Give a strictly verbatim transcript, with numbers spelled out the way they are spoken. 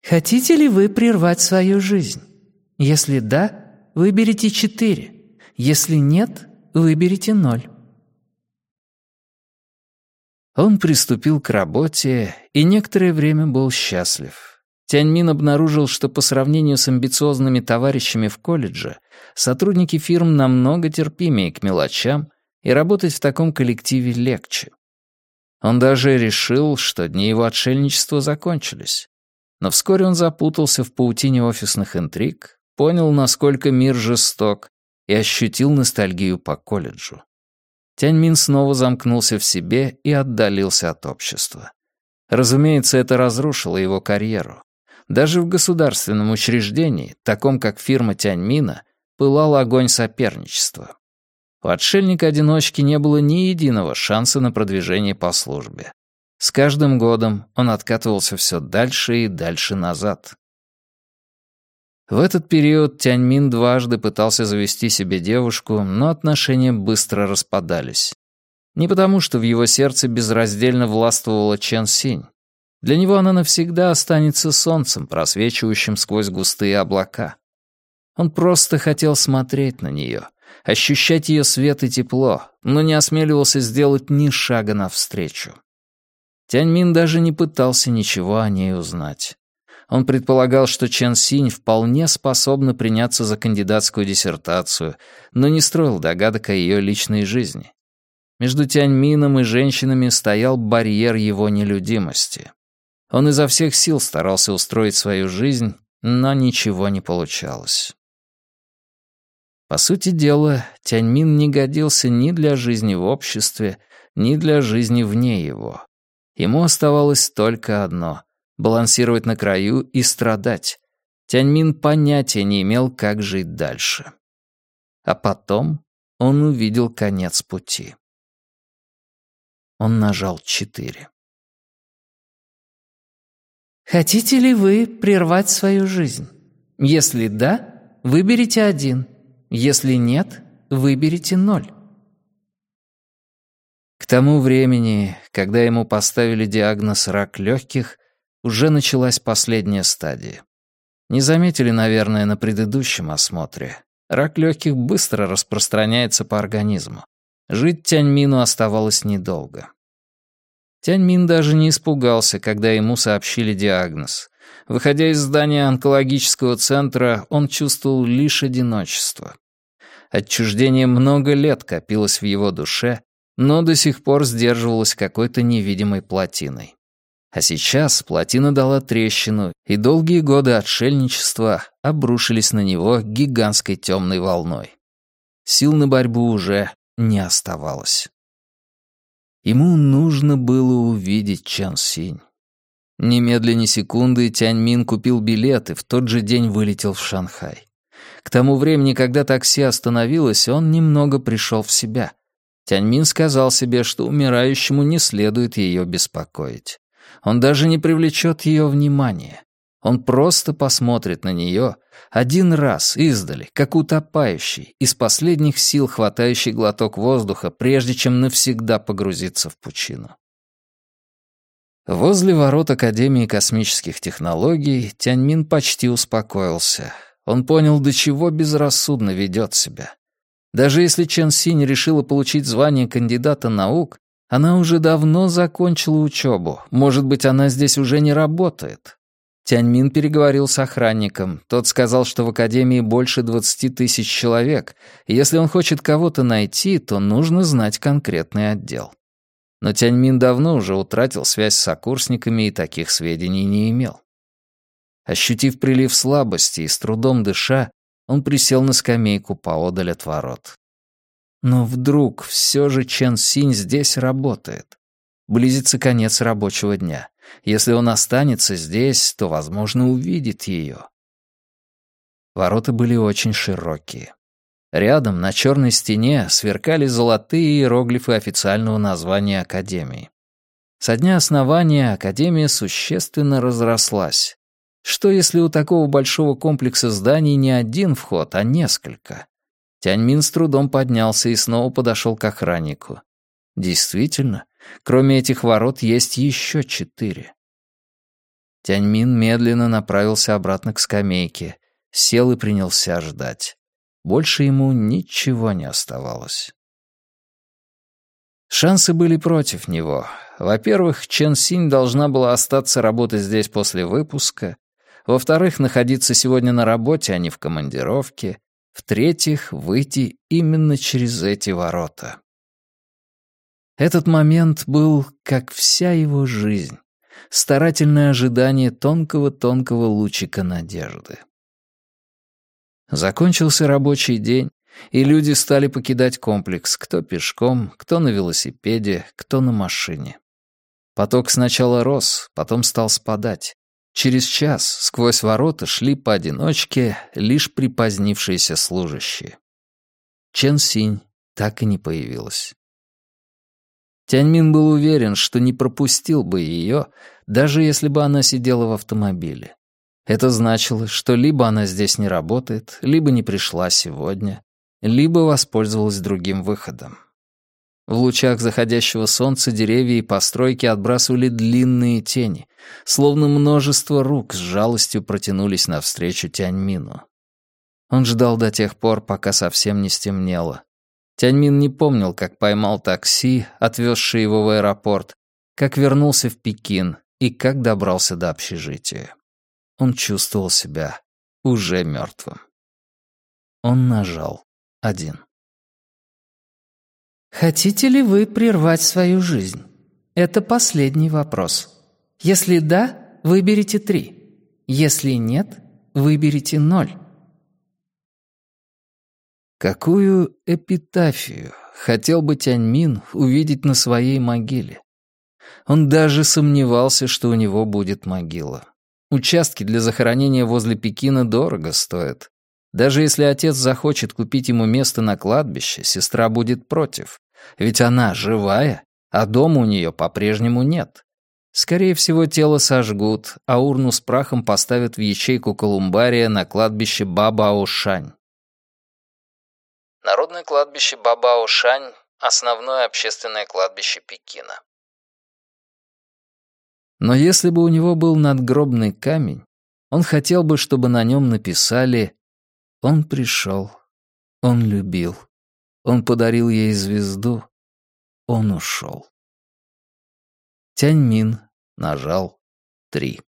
Хотите ли вы прервать свою жизнь? Если да, выберите четыре. Если нет, выберите ноль. Он приступил к работе и некоторое время был счастлив. Тяньмин обнаружил, что по сравнению с амбициозными товарищами в колледже, сотрудники фирм намного терпимее к мелочам, и работать в таком коллективе легче. Он даже решил, что дни его отшельничества закончились. Но вскоре он запутался в паутине офисных интриг, понял, насколько мир жесток, и ощутил ностальгию по колледжу. Тяньмин снова замкнулся в себе и отдалился от общества. Разумеется, это разрушило его карьеру. Даже в государственном учреждении, таком как фирма Тяньмина, пылал огонь соперничества. У отшельника-одиночки не было ни единого шанса на продвижение по службе. С каждым годом он откатывался все дальше и дальше назад. В этот период Тяньмин дважды пытался завести себе девушку, но отношения быстро распадались. Не потому, что в его сердце безраздельно властвовала Чен Синь. Для него она навсегда останется солнцем, просвечивающим сквозь густые облака. Он просто хотел смотреть на нее, ощущать ее свет и тепло, но не осмеливался сделать ни шага навстречу. Тяньмин даже не пытался ничего о ней узнать. Он предполагал, что Чен Синь вполне способна приняться за кандидатскую диссертацию, но не строил догадок о ее личной жизни. Между Тяньмином и женщинами стоял барьер его нелюдимости. Он изо всех сил старался устроить свою жизнь, но ничего не получалось. По сути дела, Тяньмин не годился ни для жизни в обществе, ни для жизни вне его. Ему оставалось только одно — балансировать на краю и страдать. Тяньмин понятия не имел, как жить дальше. А потом он увидел конец пути. Он нажал четыре. Хотите ли вы прервать свою жизнь? Если да, выберите один. Если нет, выберите ноль. К тому времени, когда ему поставили диагноз «рак легких», уже началась последняя стадия. Не заметили, наверное, на предыдущем осмотре. Рак легких быстро распространяется по организму. Жить Тяньмину оставалось недолго. Тяньмин даже не испугался, когда ему сообщили диагноз. Выходя из здания онкологического центра, он чувствовал лишь одиночество. Отчуждение много лет копилось в его душе, но до сих пор сдерживалось какой-то невидимой плотиной. А сейчас плотина дала трещину, и долгие годы отшельничества обрушились на него гигантской темной волной. Сил на борьбу уже не оставалось. Ему нужно было увидеть Чен Синь. Немедленно ни секунды Тяньмин купил билет и в тот же день вылетел в Шанхай. К тому времени, когда такси остановилось, он немного пришел в себя. Тяньмин сказал себе, что умирающему не следует ее беспокоить. Он даже не привлечет ее внимания. Он просто посмотрит на нее один раз издали, как утопающий, из последних сил хватающий глоток воздуха, прежде чем навсегда погрузиться в пучину. Возле ворот Академии космических технологий Тяньмин почти успокоился. Он понял, до чего безрассудно ведет себя. Даже если Чен Синь решила получить звание кандидата наук, она уже давно закончила учебу. Может быть, она здесь уже не работает. Тяньмин переговорил с охранником. Тот сказал, что в Академии больше двадцати тысяч человек, и если он хочет кого-то найти, то нужно знать конкретный отдел. Но Тяньмин давно уже утратил связь с сокурсниками и таких сведений не имел. Ощутив прилив слабости и с трудом дыша, он присел на скамейку поодаль от ворот. Но вдруг все же Чен Синь здесь работает. Близится конец рабочего дня. Если он останется здесь, то, возможно, увидит ее. Ворота были очень широкие. Рядом, на черной стене, сверкали золотые иероглифы официального названия Академии. Со дня основания Академия существенно разрослась. Что, если у такого большого комплекса зданий не один вход, а несколько? Тяньмин с трудом поднялся и снова подошел к охраннику. Действительно, кроме этих ворот есть еще четыре. Тяньмин медленно направился обратно к скамейке, сел и принялся ждать. Больше ему ничего не оставалось. Шансы были против него. Во-первых, Чен Синь должна была остаться работать здесь после выпуска. Во-вторых, находиться сегодня на работе, а не в командировке. В-третьих, выйти именно через эти ворота. Этот момент был, как вся его жизнь, старательное ожидание тонкого-тонкого лучика надежды. Закончился рабочий день, и люди стали покидать комплекс, кто пешком, кто на велосипеде, кто на машине. Поток сначала рос, потом стал спадать. Через час сквозь ворота шли поодиночке лишь припозднившиеся служащие. Чен Синь так и не появилась. Тяньмин был уверен, что не пропустил бы ее, даже если бы она сидела в автомобиле. Это значило, что либо она здесь не работает, либо не пришла сегодня, либо воспользовалась другим выходом. В лучах заходящего солнца деревья и постройки отбрасывали длинные тени, словно множество рук с жалостью протянулись навстречу Тяньмину. Он ждал до тех пор, пока совсем не стемнело. Тяньмин не помнил, как поймал такси, отвезшее его в аэропорт, как вернулся в Пекин и как добрался до общежития. Он чувствовал себя уже мертвым. Он нажал один. Хотите ли вы прервать свою жизнь? Это последний вопрос. Если да, выберите три. Если нет, выберите ноль. Какую эпитафию хотел бы Тяньмин увидеть на своей могиле? Он даже сомневался, что у него будет могила. Участки для захоронения возле Пекина дорого стоят. Даже если отец захочет купить ему место на кладбище, сестра будет против. Ведь она живая, а дома у нее по-прежнему нет. Скорее всего, тело сожгут, а урну с прахом поставят в ячейку колумбария на кладбище Бабаошань. Народное кладбище Бабаошань — основное общественное кладбище Пекина. Но если бы у него был надгробный камень, он хотел бы, чтобы на нем написали: «Он пришел, он любил, он подарил ей звезду, он ушел». Тяньмин нажал три.